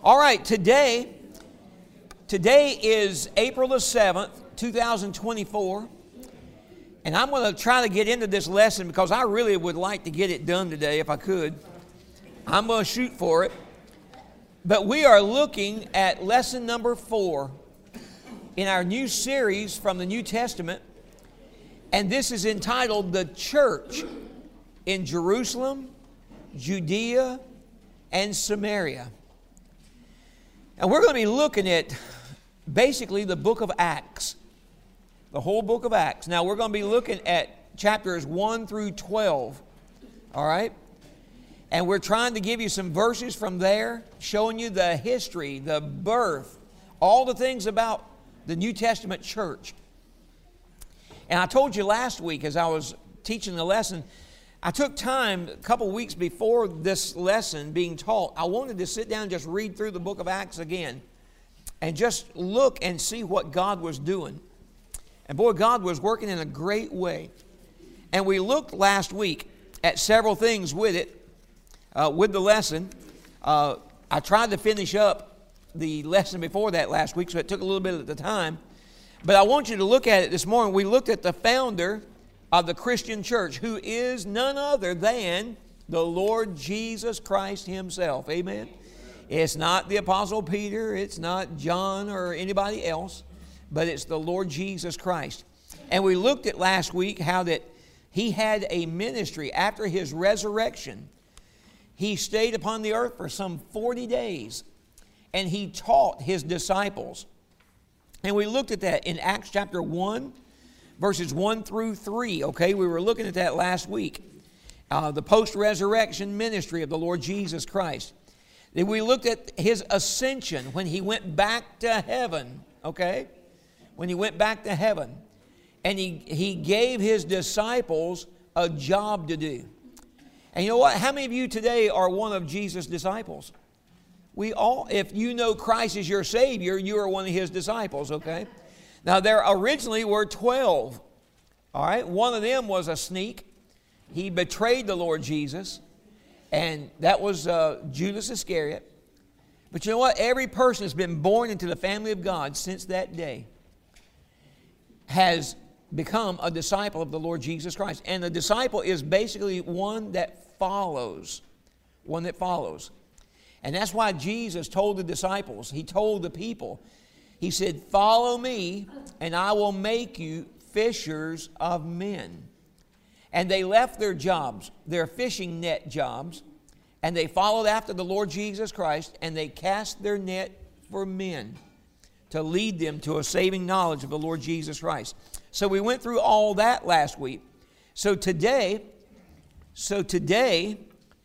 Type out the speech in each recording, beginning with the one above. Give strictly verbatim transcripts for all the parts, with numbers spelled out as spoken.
All right, today, today is April the seventh, two thousand twenty-four. And I'm going to try to get into this lesson because I really would like to get it done today if I could. I'm going to shoot for it. But we are looking at lesson number four in our new series from the New Testament. And this is entitled The Church in Jerusalem, Judea, and Samaria. And we're going to be looking at basically the book of Acts. The whole book of Acts. Now we're going to be looking at chapters one through twelve. All right? And we're trying to give you some verses from there, showing you the history, the birth, all the things about the New Testament church. And I told you last week as I was teaching the lesson, I took time a couple weeks before this lesson being taught. I wanted to sit down and just read through the book of Acts again and just look and see what God was doing. And boy, God was working in a great way. And we looked last week at several things with it, uh, with the lesson. Uh, I tried to finish up the lesson before that last week, so it took a little bit at the time. But I want you to look at it this morning. We looked at the founder of the Christian church, who is none other than the Lord Jesus Christ himself. Amen? It's not the Apostle Peter. It's not John or anybody else. But it's the Lord Jesus Christ. And we looked at last week how that he had a ministry after his resurrection. He stayed upon the earth for some forty days. And he taught his disciples. And we looked at that in Acts chapter one. Verses one through three, okay? We were looking at that last week. Uh, the post-resurrection ministry of the Lord Jesus Christ. Then we looked at his ascension when he went back to heaven, okay? When he went back to heaven. And he, he gave his disciples a job to do. And you know what? How many of you today are one of Jesus' disciples? We all, if you know Christ as your Savior, you are one of his disciples, okay? Now, there originally were twelve, all right? One of them was a sneak. He betrayed the Lord Jesus, and that was uh, Judas Iscariot. But you know what? Every person that's been born into the family of God since that day has become a disciple of the Lord Jesus Christ. And a disciple is basically one that follows, one that follows. And that's why Jesus told the disciples, he told the people, he said, follow me, and I will make you fishers of men. And they left their jobs, their fishing net jobs, and they followed after the Lord Jesus Christ, and they cast their net for men to lead them to a saving knowledge of the Lord Jesus Christ. So we went through all that last week. So today, so today,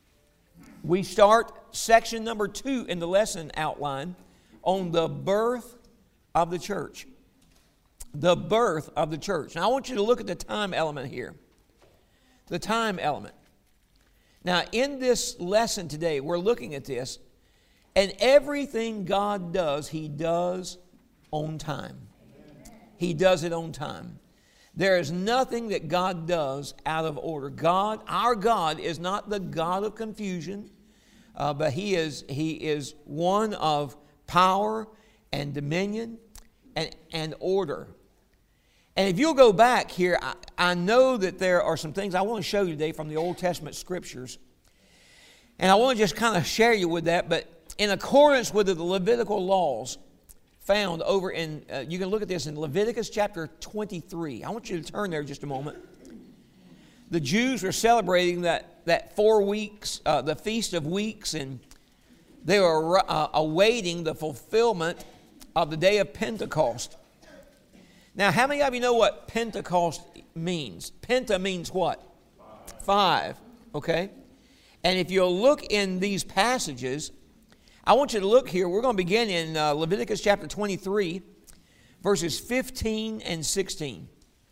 we start section number two in the lesson outline on the birth of the church. The birth of the church. Now I want you to look at the time element here. The time element. Now in this lesson today, we're looking at this, and everything God does, he does on time. He does it on time. There is nothing that God does out of order. God, our God, is not the God of confusion, uh, but he is, he is one of power and dominion and, and order. And if you'll go back here, I, I know that there are some things I want to show you today from the Old Testament scriptures. And I want to just kind of share you with that. But in accordance with the Levitical laws found over in, uh, you can look at this in Leviticus chapter twenty-three. I want you to turn there just a moment. The Jews were celebrating that, that four weeks, uh, the Feast of Weeks, and they were uh, awaiting the fulfillment of the day of Pentecost. Now, how many of you know what Pentecost means? Penta means what? Five. Five, okay? And if you'll look in these passages, I want you to look here. We're going to begin in uh, Leviticus chapter twenty-three, verses fifteen and sixteen.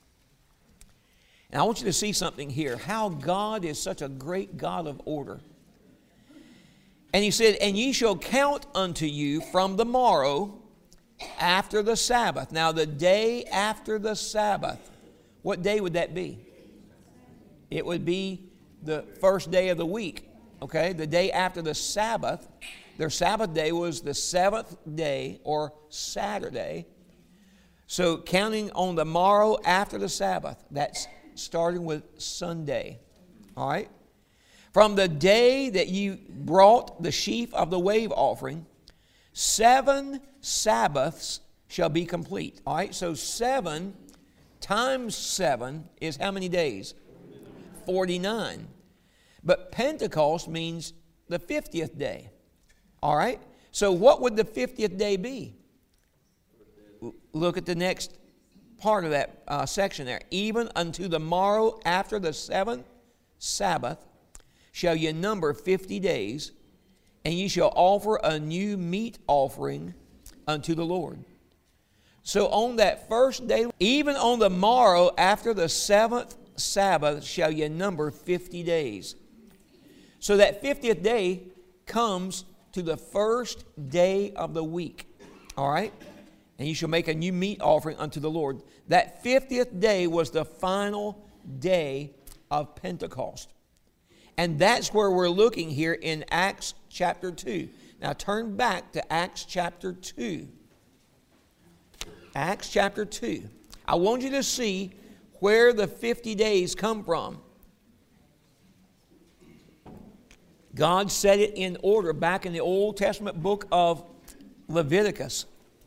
And I want you to see something here, how God is such a great God of order. And he said, and ye shall count unto you from the morrow after the Sabbath. Now, the day after the Sabbath, what day would that be? It would be the first day of the week, okay? The day after the Sabbath Their Sabbath day was the seventh day, or Saturday. So counting on the morrow after the Sabbath, that's starting with Sunday. All right? From the day that you brought the sheaf of the wave offering, seven Sabbaths shall be complete. All right? So seven times seven is how many days? forty-nine. But Pentecost means the fiftieth day. All right? So what would the fiftieth day be? Look at the next part of that uh, section there. Even unto the morrow after the seventh Sabbath shall ye number fifty days, and ye shall offer a new meat offering unto the Lord. So on that first day, even on the morrow after the seventh Sabbath shall ye number fifty days. So that fiftieth day comes to the first day of the week. All right? And you shall make a new meat offering unto the Lord. That fiftieth day was the final day of Pentecost. And that's where we're looking here in Acts chapter two. Now turn back to Acts chapter two. Acts chapter two. I want you to see where the fifty days come from. God set it in order back in the Old Testament book of Leviticus.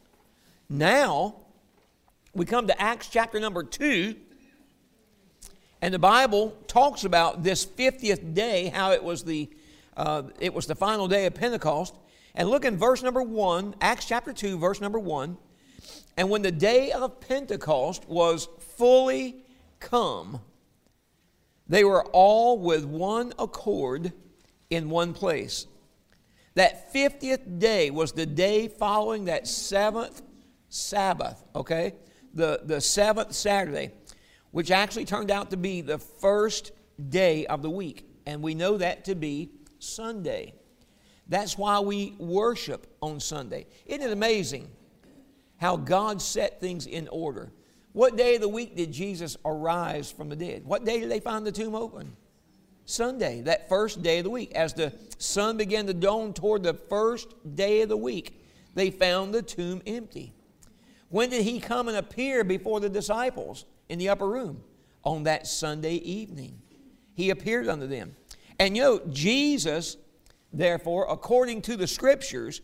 Now, we come to Acts chapter number two, and the Bible talks about this fiftieth day, how it was the uh, it was the final day of Pentecost. And look in verse number one, Acts chapter two, verse number one. And when the day of Pentecost was fully come, they were all with one accord in one place. That fiftieth day was the day following that seventh Sabbath, okay? The, the seventh Saturday, which actually turned out to be the first day of the week. And we know that to be Sunday. That's why we worship on Sunday. Isn't it amazing how God set things in order? What day of the week did Jesus arise from the dead? What day did they find the tomb open? Sunday, that first day of the week. As the sun began to dawn toward the first day of the week, they found the tomb empty. When did he come and appear before the disciples in the upper room? On that Sunday evening. He appeared unto them. And you know, Jesus, therefore, according to the Scriptures,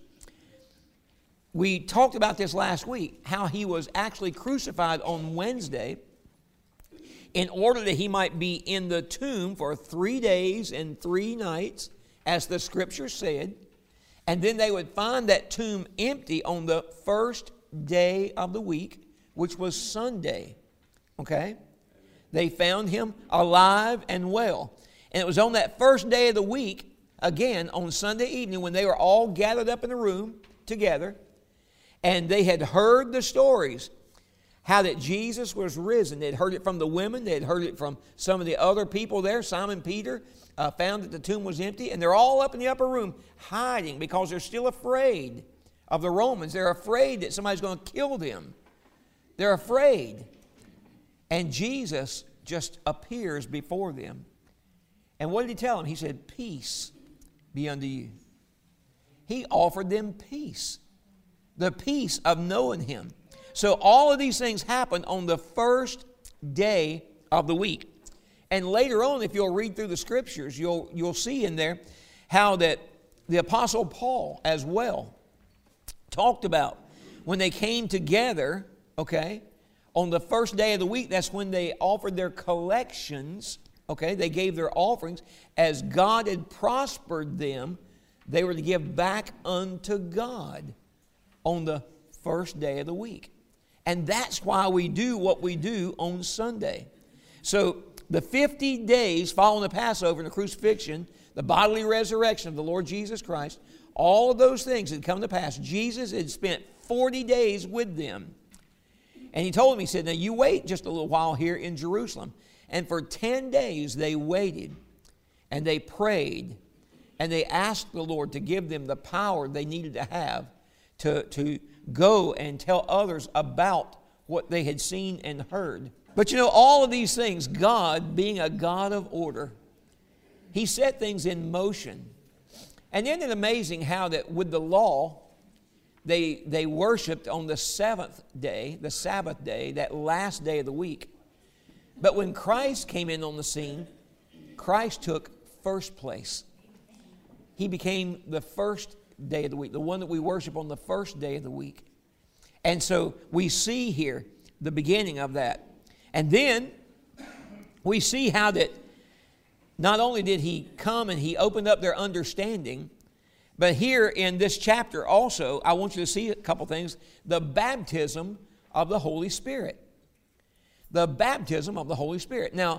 we talked about this last week, how he was actually crucified on Wednesday in order that he might be in the tomb for three days and three nights, as the Scripture said. And then they would find that tomb empty on the first day of the week, which was Sunday. Okay? They found him alive and well. And it was on that first day of the week, again, on Sunday evening, when they were all gathered up in a room together, and they had heard the stories, how that Jesus was risen. They had heard it from the women. They had heard it from some of the other people there. Simon Peter uh, found that the tomb was empty, and they're all up in the upper room hiding because they're still afraid of the Romans. They're afraid that somebody's going to kill them. They're afraid. And Jesus just appears before them. And what did he tell them? He said, "Peace be unto you." He offered them peace. The peace of knowing him. So all of these things happened on the first day of the week. And later on, if you'll read through the Scriptures, you'll, you'll see in there how that the Apostle Paul as well talked about when they came together, okay, on the first day of the week. That's when they offered their collections, okay. They gave their offerings. As God had prospered them, they were to give back unto God on the first day of the week. And that's why we do what we do on Sunday. So the fifty days following the Passover and the crucifixion, the bodily resurrection of the Lord Jesus Christ, all of those things had come to pass. Jesus had spent forty days with them. And he told them, he said, "Now you wait just a little while here in Jerusalem." And for ten days they waited and they prayed and they asked the Lord to give them the power they needed to have to, to go and tell others about what they had seen and heard. But you know, all of these things, God being a God of order, he set things in motion. And isn't it amazing how that with the law, they, they worshiped on the seventh day, the Sabbath day, that last day of the week. But when Christ came in on the scene, Christ took first place. He became the first day of the week, the one that we worship on the first day of the week. And so we see here the beginning of that. And then we see how that not only did he come and he opened up their understanding, but here in this chapter also, I want you to see a couple things. The baptism of the Holy Spirit. The baptism of the Holy Spirit. Now,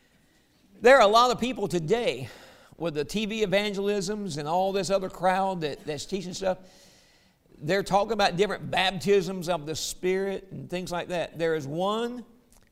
there are a lot of people today with the T V evangelisms and all this other crowd that, that's teaching stuff. They're talking about different baptisms of the Spirit and things like that. There is one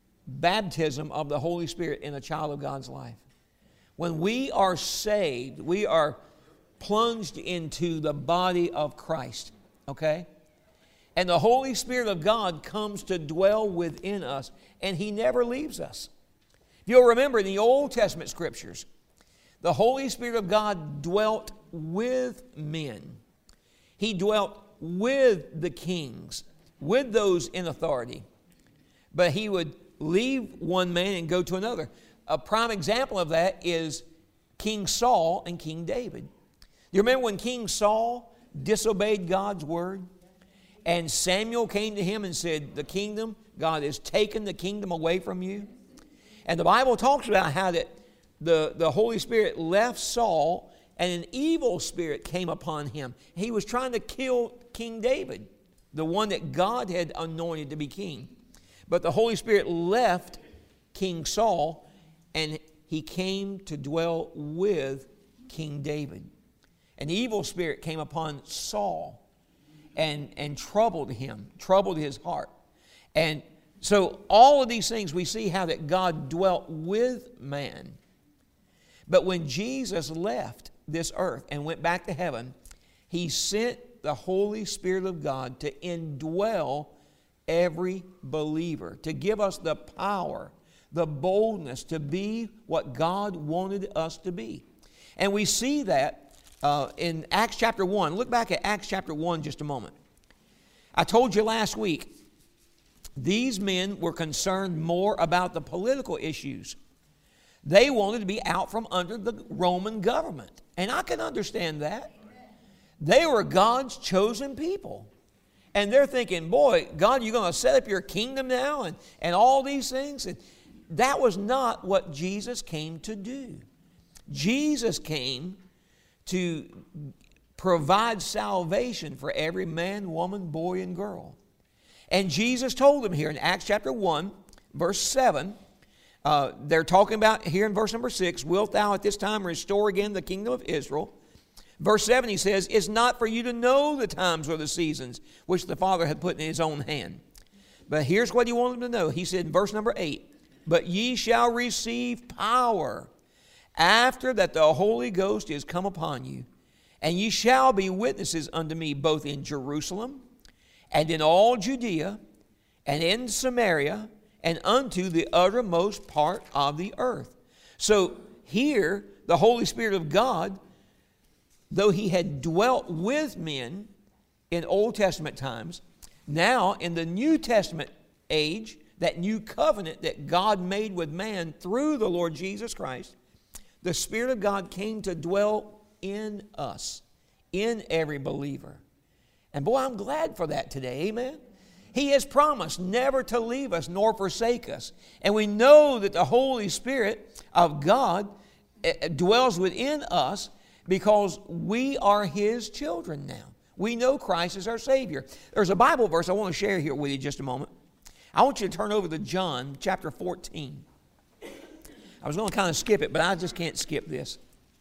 baptism of the Holy Spirit in a child of God's life. When we are saved, we are plunged into the body of Christ, okay? And the Holy Spirit of God comes to dwell within us, and He never leaves us. If you'll remember in the Old Testament Scriptures, the Holy Spirit of God dwelt with men. He dwelt with the kings, with those in authority. But He would leave one man and go to another. A prime example of that is King Saul and King David. You remember when King Saul disobeyed God's word? And Samuel came to him and said, the kingdom, God has taken the kingdom away from you. And the Bible talks about how that the, the Holy Spirit left Saul and an evil spirit came upon him. He was trying to kill King David, the one that God had anointed to be king. But the Holy Spirit left King Saul and he came to dwell with King David. An evil spirit came upon Saul and, and troubled him, troubled his heart. And so all of these things we see how that God dwelt with man. But when Jesus left this earth and went back to heaven, He sent the Holy Spirit of God to indwell every believer, to give us the power, the boldness to be what God wanted us to be. And we see that uh, in Acts chapter one. Look back at Acts chapter one just a moment. I told you last week, these men were concerned more about the political issues. They wanted to be out from under the Roman government. And I can understand that. They were God's chosen people. And they're thinking, boy, God, you're going to set up your kingdom now and, and all these things. And that was not what Jesus came to do. Jesus came to provide salvation for every man, woman, boy, and girl. And Jesus told them here in Acts chapter one, verse seven, uh, they're talking about here in verse number six, wilt thou at this time restore again the kingdom of Israel? Verse seven, he says, it's not for you to know the times or the seasons which the Father had put in His own hand. But here's what He wanted them to know. He said in verse number eight, but ye shall receive power after that the Holy Ghost is come upon you, and ye shall be witnesses unto me both in Jerusalem and in all Judea and in Samaria and unto the uttermost part of the earth. So here, the Holy Spirit of God, though He had dwelt with men in Old Testament times, now in the New Testament age, that new covenant that God made with man through the Lord Jesus Christ, the Spirit of God came to dwell in us, in every believer. And boy, I'm glad for that today, amen? He has promised never to leave us nor forsake us. And we know that the Holy Spirit of God dwells within us because we are His children now. We know Christ is our Savior. There's a Bible verse I want to share here with you just a moment. I want you to turn over to John chapter fourteen. I was going to kind of skip it, but I just can't skip this.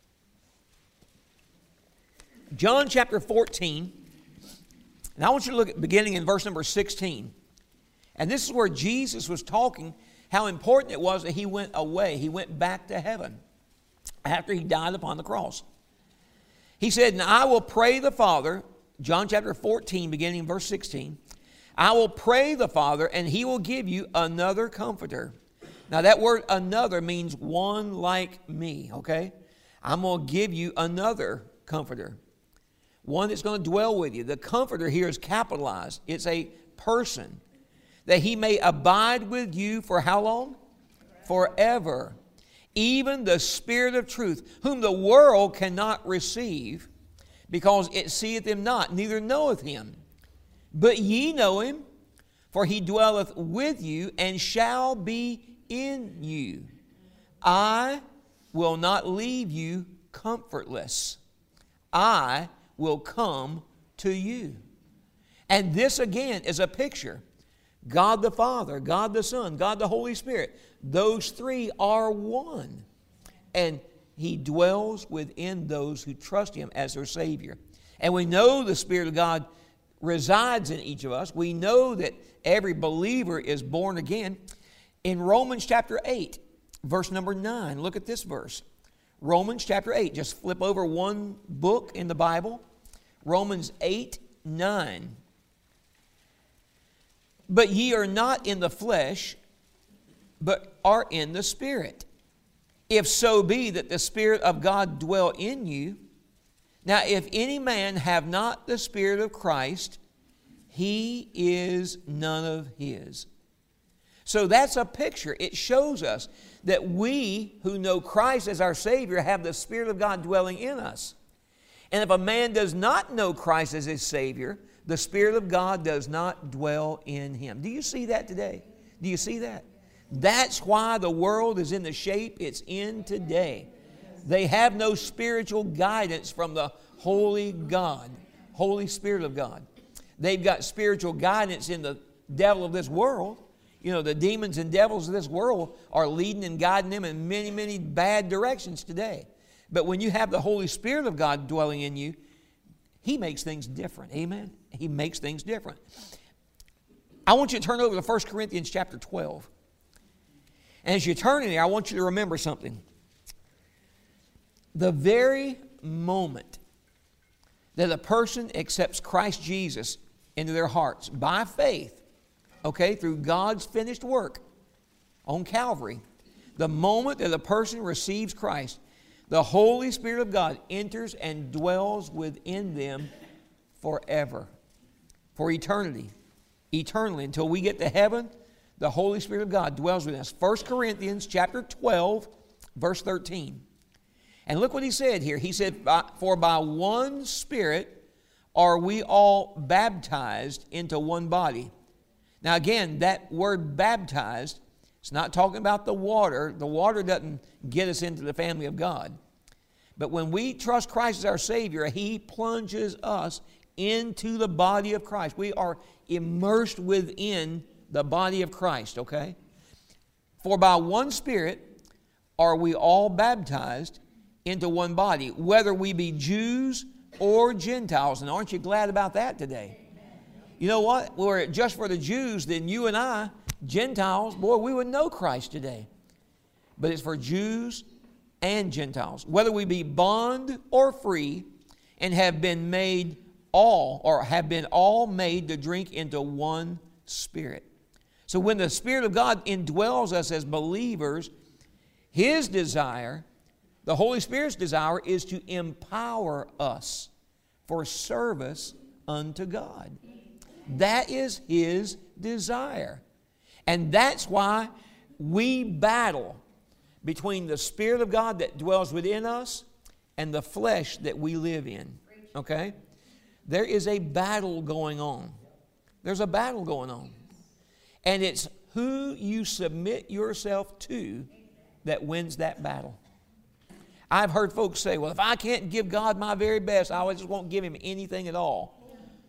John chapter fourteen, and I want you to look at beginning in verse number sixteen. And this is where Jesus was talking how important it was that He went away. He went back to heaven after He died upon the cross. He said, and I will pray the Father, John chapter fourteen, beginning in verse sixteen, I will pray the Father, and He will give you another comforter. Now that word another means one like me, okay? I'm going to give you another Comforter. One that's going to dwell with you. The Comforter here is capitalized. It's a person. That he may abide with you for how long? Forever. Even the Spirit of truth, whom the world cannot receive, because it seeth him not, neither knoweth him. But ye know him, for he dwelleth with you and shall be in you. I will not leave you comfortless. I will come to you. And this again is a picture. God the Father, God the Son, God the Holy Spirit. Those three are one. And he dwells within those who trust him as their Savior. And we know the Spirit of God resides in each of us. We know that every believer is born again. In Romans chapter eight, verse number nine, look at this verse. Romans chapter eight, just flip over one book in the Bible. Romans eight, nine. But ye are not in the flesh, but are in the Spirit. If so be that the Spirit of God dwell in you. Now, if any man have not the Spirit of Christ, he is none of his. So that's a picture. It shows us that we who know Christ as our Savior have the Spirit of God dwelling in us. And if a man does not know Christ as his Savior, the Spirit of God does not dwell in him. Do you see that today? Do you see that? That's why the world is in the shape it's in today. They have no spiritual guidance from the Holy God, Holy Spirit of God. They've got spiritual guidance in the devil of this world. You know, the demons and devils of this world are leading and guiding them in many, many bad directions today. But when you have the Holy Spirit of God dwelling in you, he makes things different. Amen? He makes things different. I want you to turn over to First Corinthians chapter twelve. And as you turn in there, I want you to remember something. The very moment that a person accepts Christ Jesus into their hearts by faith, okay, through God's finished work on Calvary, the moment that a person receives Christ, the Holy Spirit of God enters and dwells within them forever, for eternity, eternally, until we get to heaven. The Holy Spirit of God dwells within us. First Corinthians chapter twelve, verse thirteen. And look what he said here. He said, for by one Spirit are we all baptized into one body. Now again, that word baptized, it's not talking about the water. The water doesn't get us into the family of God. But when we trust Christ as our Savior, he plunges us into the body of Christ. We are immersed within the body of Christ, okay? For by one Spirit are we all baptized into one body, whether we be Jews or Gentiles. And aren't you glad about that today? You know what? Were it just for the Jews, then you and I, Gentiles, boy, we would know Christ today. But it's for Jews and Gentiles, whether we be bond or free, and have been made all, or have been all made to drink into one Spirit. So when the Spirit of God indwells us as believers, his desire, the Holy Spirit's desire, is to empower us for service unto God. That is his desire. And that's why we battle between the Spirit of God that dwells within us and the flesh that we live in. Okay? There is a battle going on. There's a battle going on. And it's who you submit yourself to that wins that battle. I've heard folks say, well, if I can't give God my very best, I just won't give him anything at all.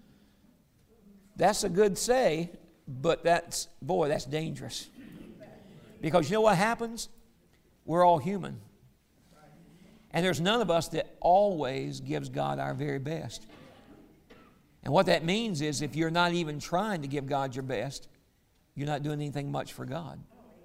That's a good say, but that's, boy, that's dangerous. Because you know what happens? We're all human. And there's none of us that always gives God our very best. And what that means is if you're not even trying to give God your best, you're not doing anything much for God.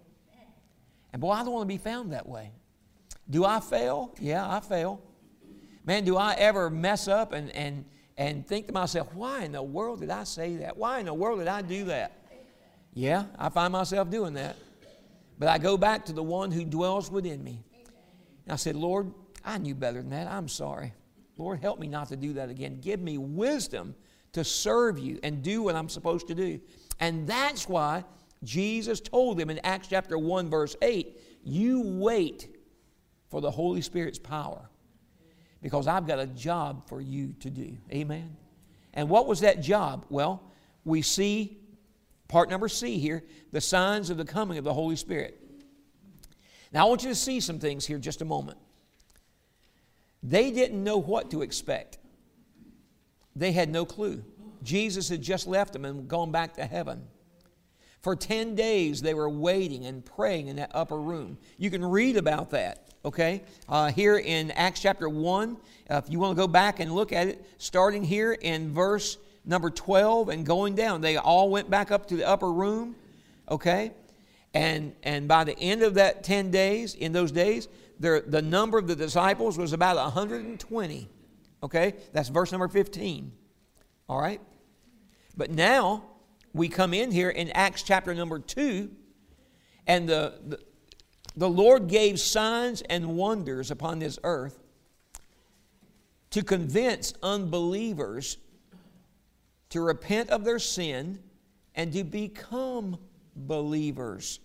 And boy, I don't want to be found that way. Do I fail? Yeah, I fail. Man, do I ever mess up and, and, and think to myself, why in the world did I say that? Why in the world did I do that? Yeah, I find myself doing that. But I go back to the one who dwells within me. And I said, Lord, I knew better than that. I'm sorry. Lord, help me not to do that again. Give me wisdom to serve you and do what I'm supposed to do. And that's why Jesus told them in Acts chapter one, verse eight, you wait for the Holy Spirit's power, because I've got a job for you to do. Amen? And what was that job? Well, we see part number C here, the signs of the coming of the Holy Spirit. Now, I want you to see some things here just a moment. They didn't know what to expect. They had no clue. Jesus had just left them and gone back to heaven. For ten days, they were waiting and praying in that upper room. You can read about that, okay? Uh, here in Acts chapter one, uh, if you want to go back and look at it, starting here in verse number twelve and going down, they all went back up to the upper room, okay? And, and by the end of that ten days, in those days, there, the number of the disciples was about one hundred twenty, okay? That's verse number fifteen, all right? But now, we come in here in Acts chapter number two, and the, the, the Lord gave signs and wonders upon this earth to convince unbelievers to repent of their sin and to become believers.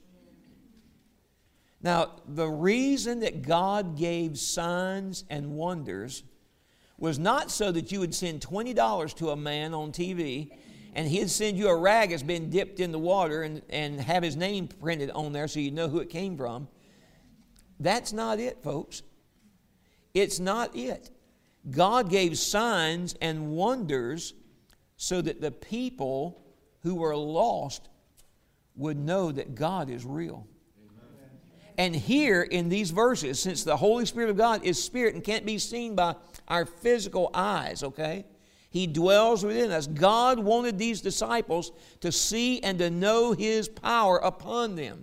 Now, the reason that God gave signs and wonders was not so that you would send twenty dollars to a man on T V and he'd send you a rag that's been dipped in the water and, and have his name printed on there so you know who it came from. That's not it, folks. It's not it. God gave signs and wonders so that the people who were lost would know that God is real. Amen. And here in these verses, since the Holy Spirit of God is spirit and can't be seen by our physical eyes, okay? He dwells within us. God wanted these disciples to see and to know His power upon them.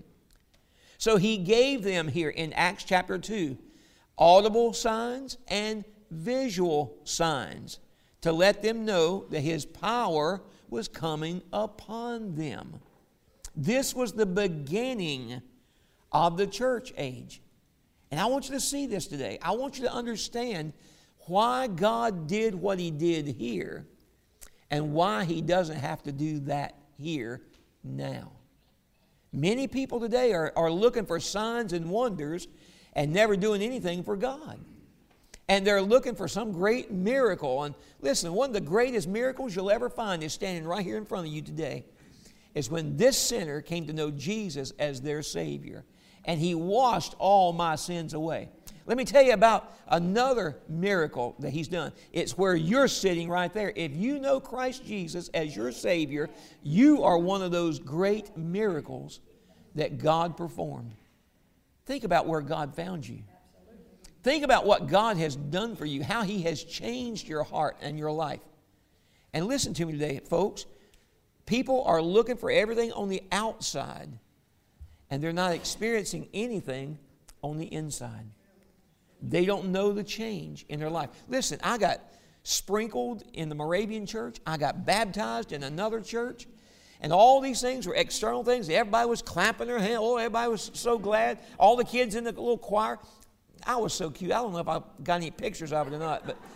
So He gave them here in Acts chapter two audible signs and visual signs to let them know that His power was coming upon them. This was the beginning of the church age. And I want you to see this today. I want you to understand why God did what He did here and why He doesn't have to do that here now. Many people today are, are looking for signs and wonders and never doing anything for God. And they're looking for some great miracle. And listen, one of the greatest miracles you'll ever find is standing right here in front of you today. Is when this sinner came to know Jesus as their Savior. And He washed all my sins away. Let me tell you about another miracle that He's done. It's where you're sitting right there. If you know Christ Jesus as your Savior, you are one of those great miracles that God performed. Think about where God found you. Think about what God has done for you, how He has changed your heart and your life. And listen to me today, folks. People are looking for everything on the outside, and they're not experiencing anything on the inside. They don't know the change in their life. Listen, I got sprinkled in the Moravian church. I got baptized in another church. And all these things were external things. Everybody was clapping their hands. Oh, everybody was so glad. All the kids in the little choir. I was so cute. I don't know if I got any pictures of it or not, but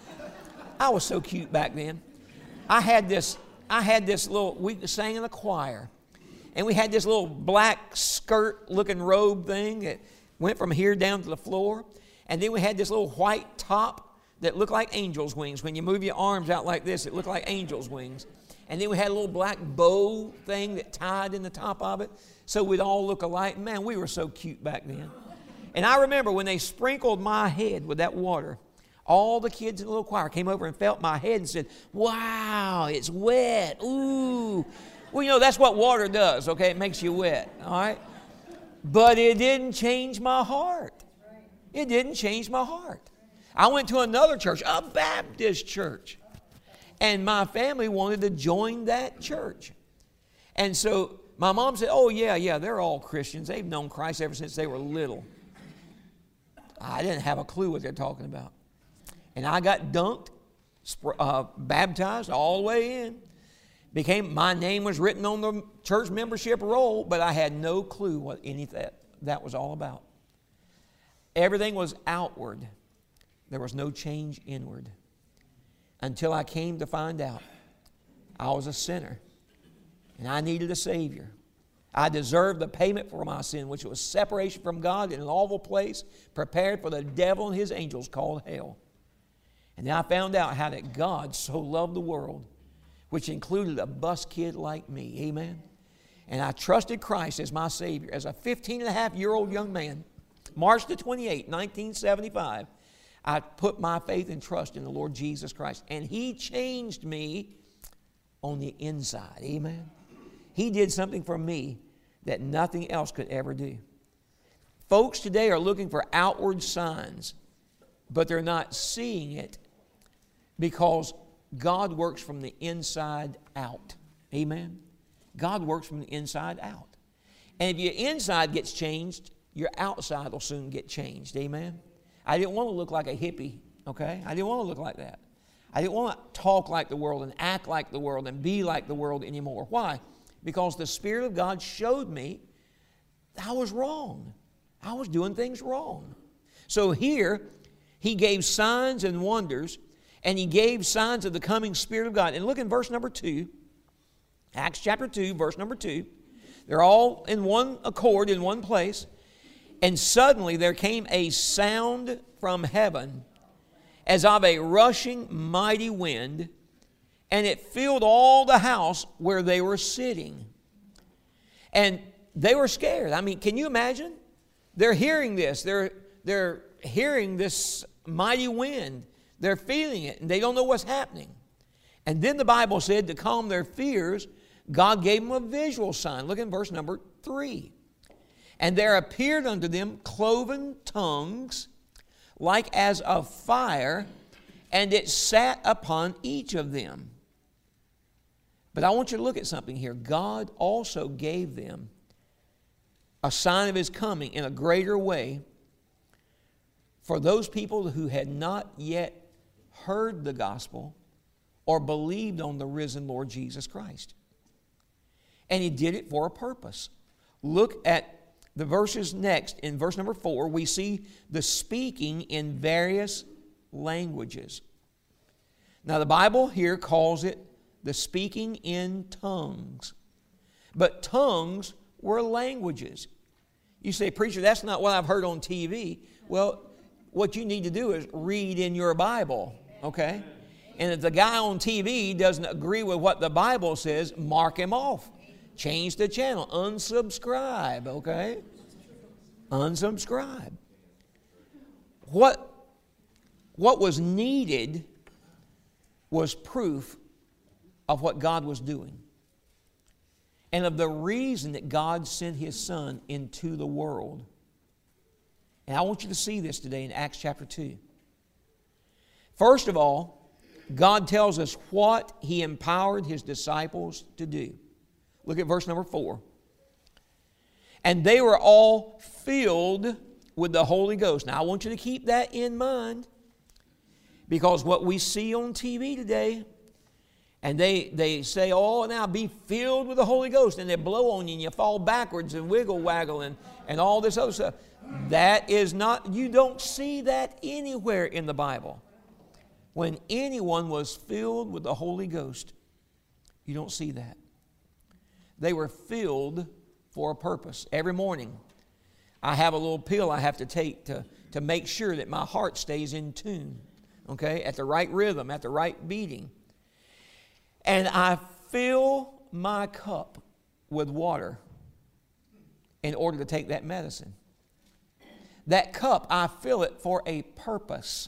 I was so cute back then. I had this, I had this little, we sang in a choir. And we had this little black skirt-looking robe thing that went from here down to the floor. And then we had this little white top that looked like angel's wings. When you move your arms out like this, it looked like angel's wings. And then we had a little black bow thing that tied in the top of it, so we'd all look alike. Man, we were so cute back then. And I remember when they sprinkled my head with that water, all the kids in the little choir came over and felt my head and said, wow, it's wet. Ooh. Well, you know, that's what water does, okay? It makes you wet, all right? But it didn't change my heart. It didn't change my heart. I went to another church, a Baptist church. And my family wanted to join that church. And so my mom said, oh, yeah, yeah, they're all Christians. They've known Christ ever since they were little. I didn't have a clue what they're talking about. And I got dunked, uh, baptized all the way in. Became, my name was written on the church membership roll, but I had no clue what any of that, that was all about. Everything was outward. There was no change inward. until I came to find out I was a sinner and I needed a Savior. I deserved the payment for my sin, which was separation from God in an awful place prepared for the devil and his angels called hell. And then I found out how that God so loved the world, which included a bus kid like me. Amen. And I trusted Christ as my Savior. As a fifteen and a half year old young man, March the twenty-eighth, nineteen seventy-five, I put my faith and trust in the Lord Jesus Christ. And He changed me on the inside. Amen. He did something for me that nothing else could ever do. Folks today are looking for outward signs, but they're not seeing it because God works from the inside out. Amen. God works from the inside out. And if your inside gets changed, your outside will soon get changed. Amen. I didn't want to look like a hippie, okay? I didn't want to look like that. I didn't want to talk like the world and act like the world and be like the world anymore. Why? Because the Spirit of God showed me I was wrong. I was doing things wrong. So here, He gave signs and wonders, and He gave signs of the coming Spirit of God. And look in verse number two, Acts chapter two, verse number two. They're all in one accord, in one place. And suddenly there came a sound from heaven as of a rushing mighty wind, and it filled all the house where they were sitting. And they were scared. I mean, can you imagine? They're hearing this. They're, they're hearing this mighty wind. They're feeling it, and they don't know what's happening. And then the Bible said to calm their fears, God gave them a visual sign. Look in verse number three. And there appeared unto them cloven tongues, like as of fire, and it sat upon each of them. But I want you to look at something here. God also gave them a sign of His coming in a greater way for those people who had not yet heard the gospel or believed on the risen Lord Jesus Christ. And He did it for a purpose. Look at the verses next. In verse number four, we see the speaking in various languages. Now, the Bible here calls it the speaking in tongues. But tongues were languages. You say, preacher, that's not what I've heard on T V. Well, what you need to do is read in your Bible, okay? And if the guy on T V doesn't agree with what the Bible says, mark him off. Change the channel. Unsubscribe, okay? Unsubscribe. What, what was needed was proof of what God was doing and of the reason that God sent His Son into the world. And I want you to see this today in Acts chapter two. First of all, God tells us what He empowered His disciples to do. Look at verse number four. And they were all filled with the Holy Ghost. Now, I want you to keep that in mind, because what we see on T V today, and they, they say, oh, now be filled with the Holy Ghost, and they blow on you, and you fall backwards and wiggle waggle and, and all this other stuff. That is not, you don't see that anywhere in the Bible. When anyone was filled with the Holy Ghost, you don't see that. They were filled for a purpose. Every morning, I have a little pill I have to take to, to make sure that my heart stays in tune, okay, at the right rhythm, at the right beating. And I fill my cup with water in order to take that medicine. That cup, I fill it for a purpose.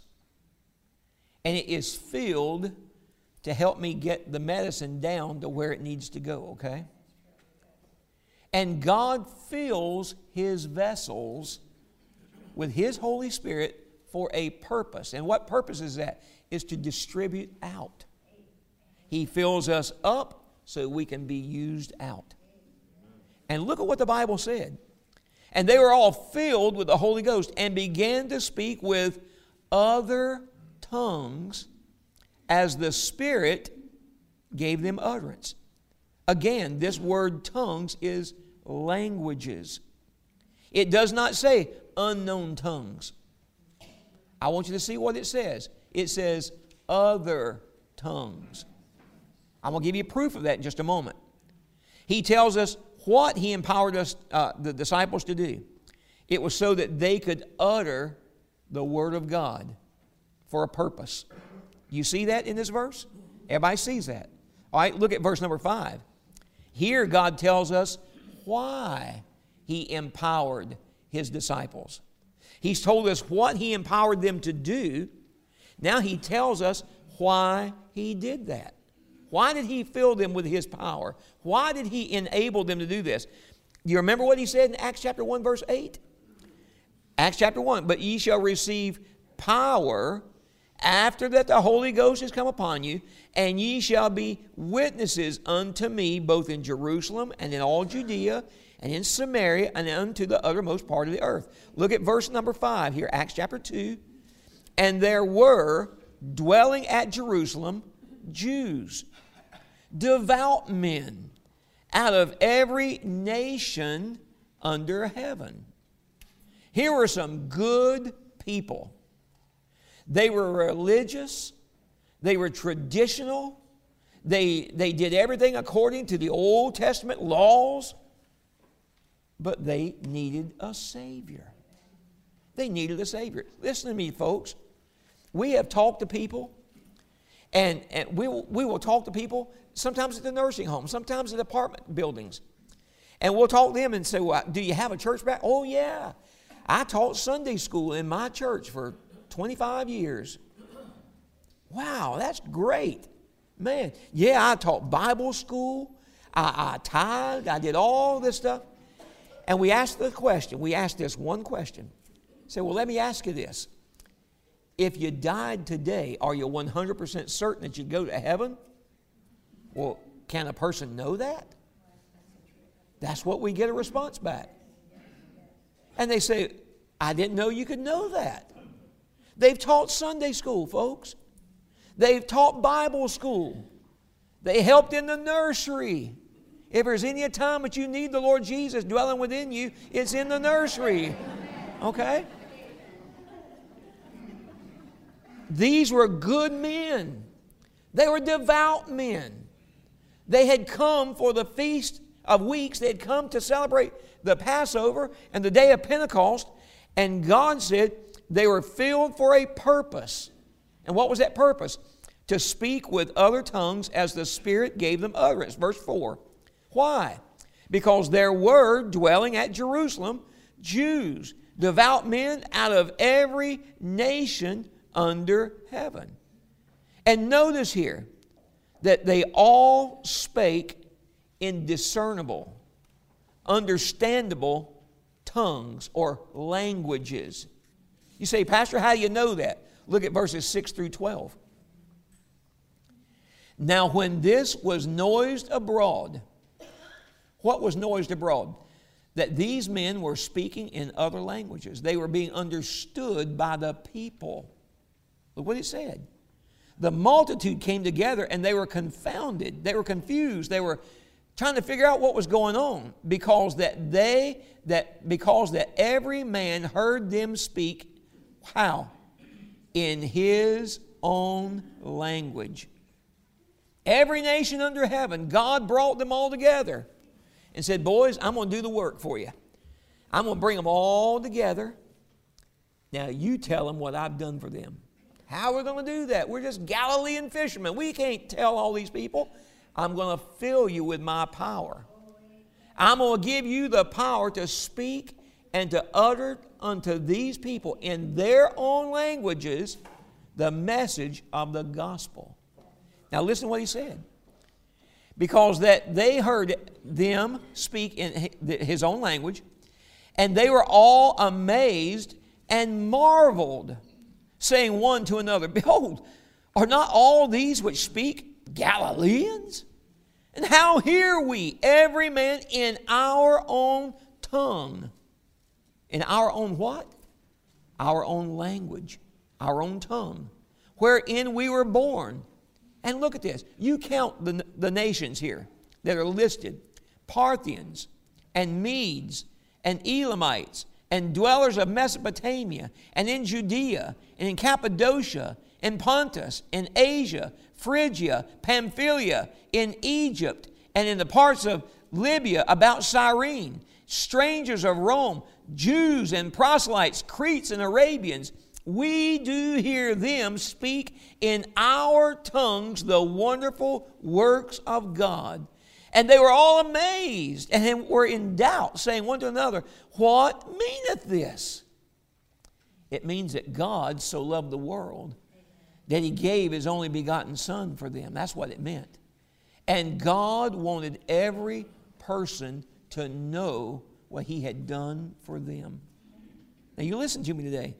And it is filled to help me get the medicine down to where it needs to go, okay? And God fills His vessels with His Holy Spirit for a purpose. And what purpose is that? Is to distribute out. He fills us up so we can be used out. And look at what the Bible said. And they were all filled with the Holy Ghost and began to speak with other tongues as the Spirit gave them utterance. Again, this word tongues is languages. It does not say unknown tongues. I want you to see what it says. It says other tongues. I'm going to give you proof of that in just a moment. He tells us what he empowered us, uh, the disciples, to do. It was so that they could utter the Word of God for a purpose. You see that in this verse? Everybody sees that. All right, look at verse number five. Here God tells us why he empowered his disciples. He's told us what he empowered them to do. Now he tells us why he did that. Why did he fill them with his power? Why did he enable them to do this? Do you remember what he said in Acts chapter one, verse eight? Acts chapter one, but ye shall receive power after that the Holy Ghost has come upon you, and ye shall be witnesses unto me both in Jerusalem and in all Judea and in Samaria and unto the uttermost part of the earth. Look at verse number five here, Acts chapter two. And there were dwelling at Jerusalem Jews, devout men, out of every nation under heaven. Here were some good people. They were religious. They were traditional. They, they did everything according to the Old Testament laws. But they needed a Savior. They needed a Savior. Listen to me, folks. We have talked to people, and, and we, will, we will talk to people sometimes at the nursing home, sometimes at apartment buildings. And we'll talk to them and say, well, do you have a church back? Oh, yeah. I taught Sunday school in my church for twenty-five years. Wow, that's great. Man, yeah, I taught Bible school. I, I tithed. I did all this stuff. And we asked the question. We asked this one question. Say, well, let me ask you this. If you died today, are you one hundred percent certain that you'd go to heaven? Well, can a person know that? That's what we get a response back. And they say, I didn't know you could know that. They've taught Sunday school, folks. They've taught Bible school. They helped in the nursery. If there's any time that you need the Lord Jesus dwelling within you, it's in the nursery. Okay? These were good men. They were devout men. They had come for the Feast of Weeks. They had come to celebrate the Passover and the day of Pentecost. And God said they were filled for a purpose. And what was that purpose? To speak with other tongues as the Spirit gave them utterance. Verse four. Why? Because there were dwelling at Jerusalem Jews, devout men out of every nation under heaven. And notice here that they all spake in discernible, understandable tongues or languages. You say, Pastor, how do you know that? Look at verses six through twelve. Now when this was noised abroad, what was noised abroad? That these men were speaking in other languages. They were being understood by the people. Look what it said. The multitude came together and they were confounded. They were confused. They were trying to figure out what was going on because that they that because that every man heard them speak how? In his own language. Every nation under heaven, God brought them all together and said, boys, I'm going to do the work for you. I'm going to bring them all together. Now you tell them what I've done for them. How are we going to do that? We're just Galilean fishermen. We can't tell all these people. I'm going to fill you with my power. I'm going to give you the power to speak and to utter unto these people in their own languages the message of the gospel. Now listen to what he said. Because that they heard them speak in his own language, and they were all amazed and marveled, saying one to another, Behold, are not all these which speak Galileans? And how hear we every man in our own tongue? In our own what? Our own language, our own tongue, wherein we were born. And look at this. You count the, the nations here that are listed. Parthians and Medes and Elamites and dwellers of Mesopotamia and in Judea and in Cappadocia in Pontus, in Asia, Phrygia, Pamphylia, in Egypt, and in the parts of Libya about Cyrene, strangers of Rome, Jews and proselytes, Cretes and Arabians, we do hear them speak in our tongues the wonderful works of God. And they were all amazed and were in doubt, saying one to another, what meaneth this? It means that God so loved the world that He gave His only begotten Son for them. That's what it meant. And God wanted every person to know what He had done for them. Now you listen to me today.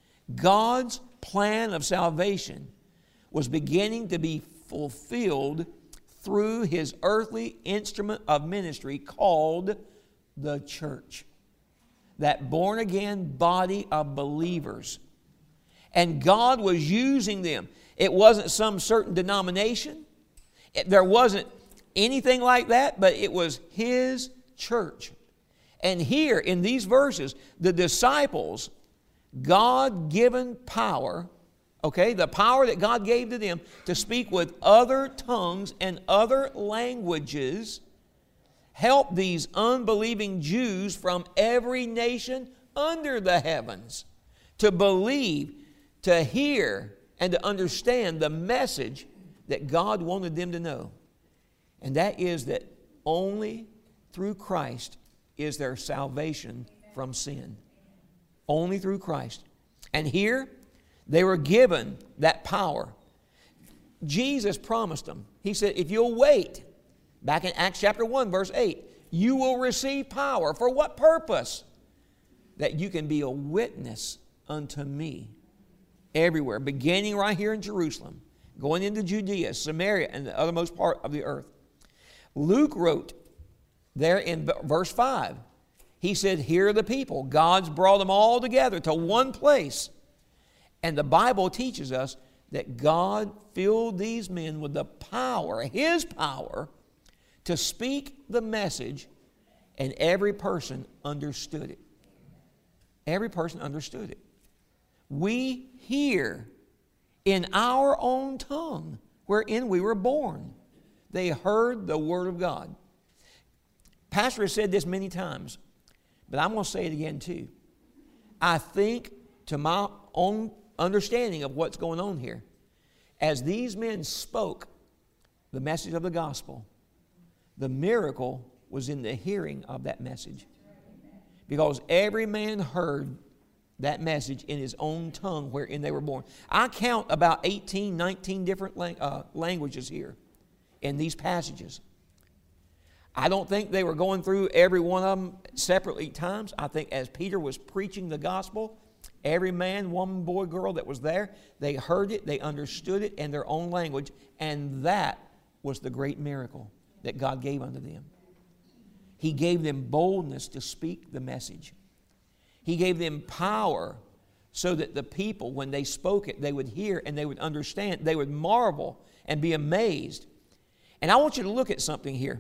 God's plan of salvation was beginning to be fulfilled through His earthly instrument of ministry called the church. That born-again body of believers. And God was using them. It wasn't some certain denomination. It, there wasn't anything like that, but it was His church. And here in these verses, the disciples, God-given power, okay, the power that God gave to them to speak with other tongues and other languages, help these unbelieving Jews from every nation under the heavens to believe, to hear, and to understand the message that God wanted them to know. And that is that only through Christ is there salvation from sin. Only through Christ. And here, they were given that power. Jesus promised them. He said, if you'll wait, back in Acts chapter one, verse eight, you will receive power. For what purpose? That you can be a witness unto me everywhere, beginning right here in Jerusalem, going into Judea, Samaria, and the othermost part of the earth. Luke wrote there in verse five, he said, here are the people. God's brought them all together to one place. And the Bible teaches us that God filled these men with the power, His power, to speak the message, and every person understood it. Every person understood it. We hear in our own tongue wherein we were born. They heard the Word of God. Pastor has said this many times, but I'm going to say it again too. I think, to my own understanding of what's going on here, as these men spoke the message of the gospel, the miracle was in the hearing of that message. Because every man heard that message in his own tongue wherein they were born. I count about eighteen, nineteen different lang- uh, languages here in these passages. I don't think they were going through every one of them separately times. I think as Peter was preaching the gospel, every man, woman, boy, girl that was there, they heard it, they understood it in their own language, and that was the great miracle that God gave unto them. He gave them boldness to speak the message. He gave them power so that the people, when they spoke it, they would hear and they would understand. They would marvel and be amazed. And I want you to look at something here.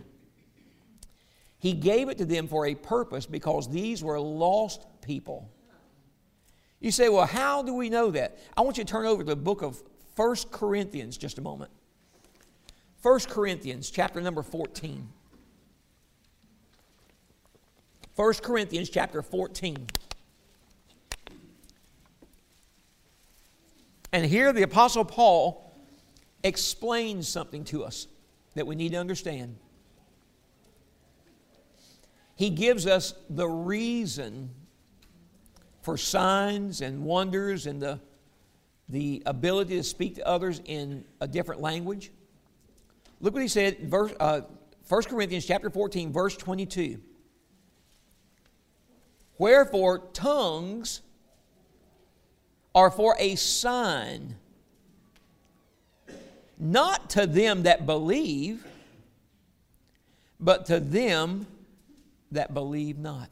He gave it to them for a purpose because these were lost people. You say, well, how do we know that? I want you to turn over to the book of First Corinthians just a moment. First Corinthians chapter number fourteen. First Corinthians chapter fourteen. And here the Apostle Paul explains something to us that we need to understand. He gives us the reason for signs and wonders and the, the ability to speak to others in a different language. Look what he said, verse, uh, First Corinthians chapter fourteen, verse twenty-two. Wherefore tongues are for a sign, not to them that believe, but to them that believe not.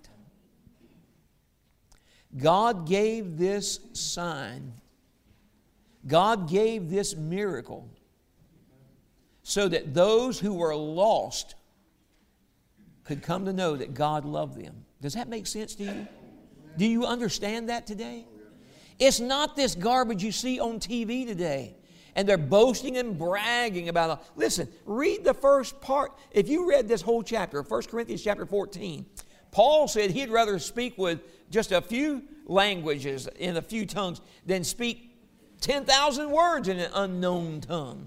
God gave this sign, God gave this miracle so that those who were lost could come to know that God loved them. Does that make sense to you? Do you understand that today? It's not this garbage you see on T V today. And they're boasting and bragging about it. Listen, read the first part. If you read this whole chapter, First Corinthians chapter fourteen, Paul said he'd rather speak with just a few languages in a few tongues than speak ten thousand words in an unknown tongue.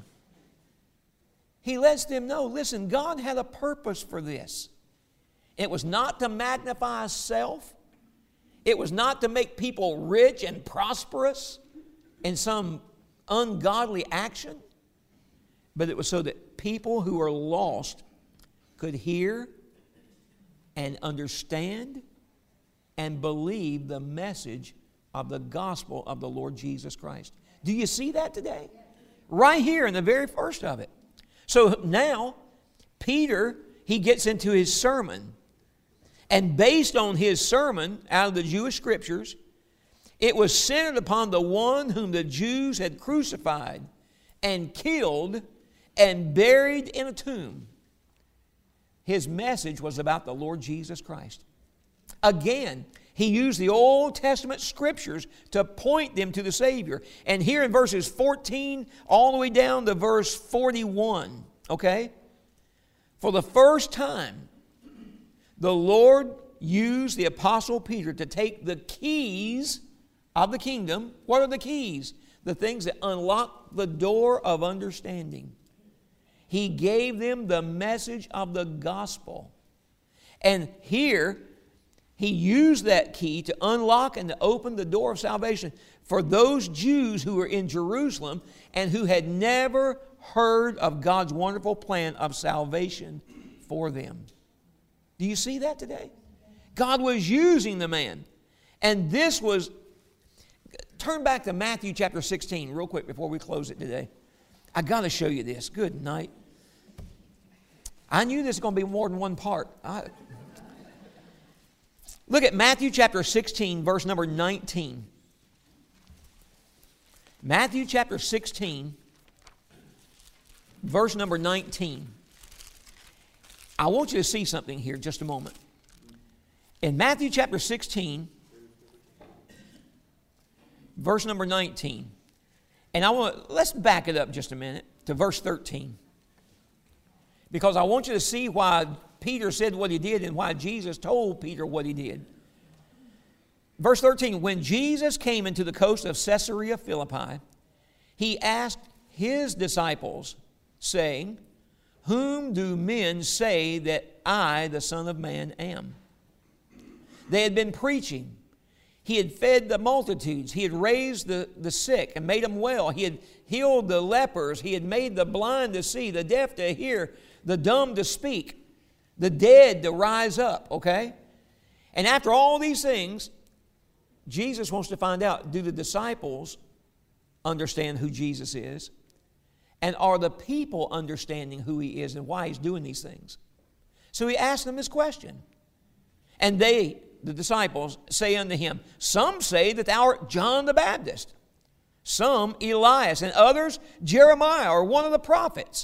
He lets them know, listen, God had a purpose for this. It was not to magnify self. It was not to make people rich and prosperous in some ungodly action, but it was so that people who are lost could hear and understand and believe the message of the gospel of the Lord Jesus Christ. Do you see that today? Right here in the very first of it. So now, Peter, he gets into his sermon. And based on his sermon out of the Jewish Scriptures, it was centered upon the one whom the Jews had crucified and killed and buried in a tomb. His message was about the Lord Jesus Christ. Again, he used the Old Testament Scriptures to point them to the Savior. And here in verses fourteen all the way down to verse forty-one, okay? For the first time, the Lord used the Apostle Peter to take the keys of the kingdom. What are the keys? The things that unlock the door of understanding. He gave them the message of the gospel. And here, he used that key to unlock and to open the door of salvation for those Jews who were in Jerusalem and who had never heard of God's wonderful plan of salvation for them. Do you see that today? God was using the man. And this was, turn back to Matthew chapter sixteen real quick before we close it today. I got to show you this. Good night. I knew this was going to be more than one part. I, look at Matthew chapter sixteen, verse number nineteen. Matthew chapter sixteen, verse number nineteen. I want you to see something here just a moment. In Matthew chapter sixteen, verse number nineteen. And I want let's back it up just a minute to verse thirteen. Because I want you to see why Peter said what he did and why Jesus told Peter what he did. Verse thirteen, when Jesus came into the coast of Caesarea Philippi, he asked his disciples, saying, whom do men say that I, the Son of Man, am? They had been preaching. He had fed the multitudes. He had raised the, the sick and made them well. He had healed the lepers. He had made the blind to see, the deaf to hear, the dumb to speak, the dead to rise up, okay? And after all these things, Jesus wants to find out, do the disciples understand who Jesus is? And are the people understanding who He is and why He's doing these things? So He asked them this question. And they, the disciples, say unto Him, some say that thou art John the Baptist, some Elias, and others Jeremiah or one of the prophets.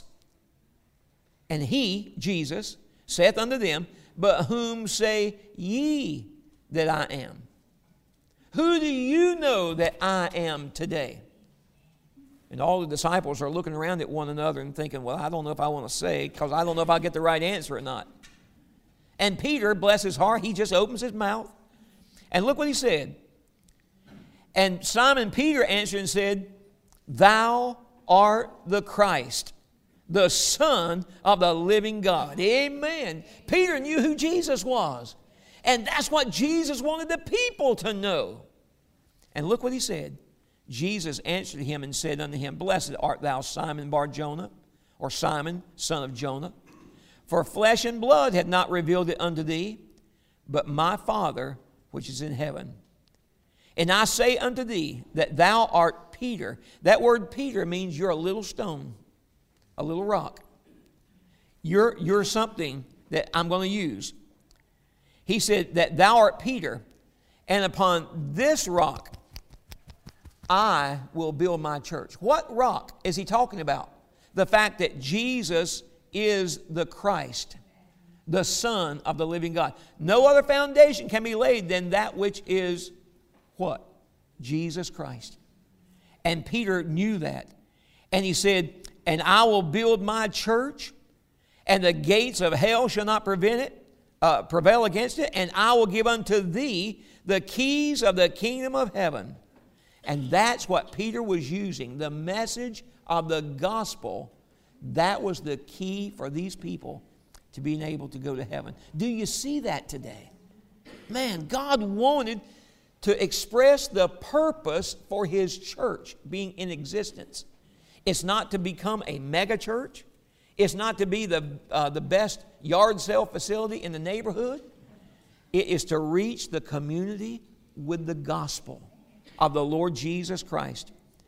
And He, Jesus, saith unto them, but whom say ye that I am? Who do you know that I am today? And all the disciples are looking around at one another and thinking, well, I don't know if I want to say, because I don't know if I'll get the right answer or not. And Peter, bless his heart, he just opens his mouth. And look what he said. And Simon Peter answered and said, thou art the Christ, the Son of the living God. Amen. Peter knew who Jesus was. And that's what Jesus wanted the people to know. And look what he said. Jesus answered him and said unto him, blessed art thou, Simon Bar-Jonah, or Simon, son of Jonah. For flesh and blood had not revealed it unto thee, but my Father which is in heaven. And I say unto thee that thou art Peter. That word Peter means you're a little stone, a little rock. You're, you're something that I'm going to use. He said that thou art Peter, and upon this rock I will build my church. What rock is he talking about? The fact that Jesus is the Christ, the Son of the living God. No other foundation can be laid than that which is what? Jesus Christ. And Peter knew that. And he said, and I will build my church, and the gates of hell shall not prevent it, uh, prevail against it, and I will give unto thee the keys of the kingdom of heaven. And that's what Peter was using. The message of the gospel, that was the key for these people to being able to go to heaven. Do you see that today? Man, God wanted to express the purpose for His church being in existence. It's not to become a mega church. It's not to be the, uh, the best yard sale facility in the neighborhood. It is to reach the community with the gospel of the Lord Jesus Christ.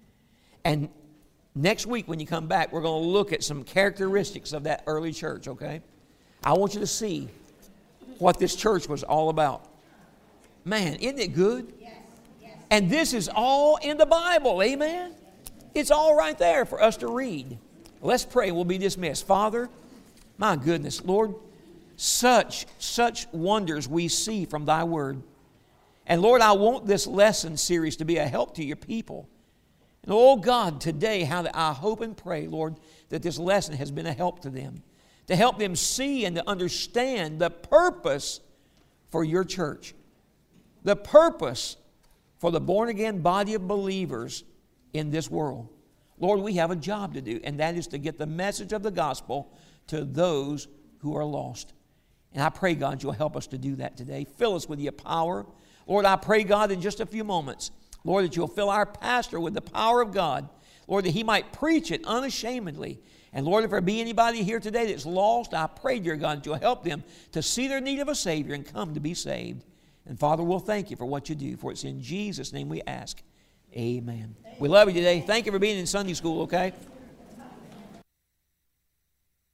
And next week when you come back, we're going to look at some characteristics of that early church, okay? I want you to see what this church was all about. Man, isn't it good? Yes, yes. And this is all in the Bible, amen? It's all right there for us to read. Let's pray, we'll be dismissed. Father, my goodness, Lord, such, such wonders we see from Thy Word. And Lord, I want this lesson series to be a help to your people. And oh God, today, how that I hope and pray, Lord, that this lesson has been a help to them. To help them see and to understand the purpose for your church. The purpose for the born-again body of believers in this world. Lord, we have a job to do, and that is to get the message of the gospel to those who are lost. And I pray, God, you'll help us to do that today. Fill us with your power. Lord, I pray, God, in just a few moments, Lord, that you'll fill our pastor with the power of God. Lord, that he might preach it unashamedly. And Lord, if there be anybody here today that's lost, I pray, dear God, that you'll help them to see their need of a Savior and come to be saved. And Father, we'll thank you for what you do, for it's in Jesus' name we ask. Amen. We love you today. Thank you for being in Sunday school, okay?